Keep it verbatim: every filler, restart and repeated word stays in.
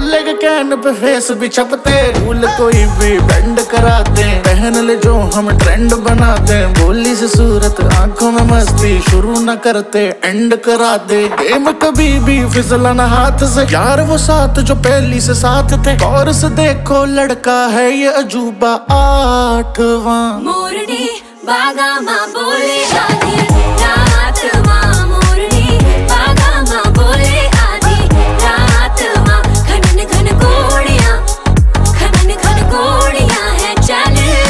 खोले के can pay face भी छपते, रूल कोई भी बेंड कराते, पहन ले जो हम ट्रेंड बनाते, बोली से सूरत आंखों में मस्ती, शुरू न करते एंड करा दे, गेम कभी भी फिसला ना हाथ से, यार वो साथ जो पहली से साथ थे, और से देखो लड़का है ये अजूबा आठवां। मोरनी बागा माँ बोले गाने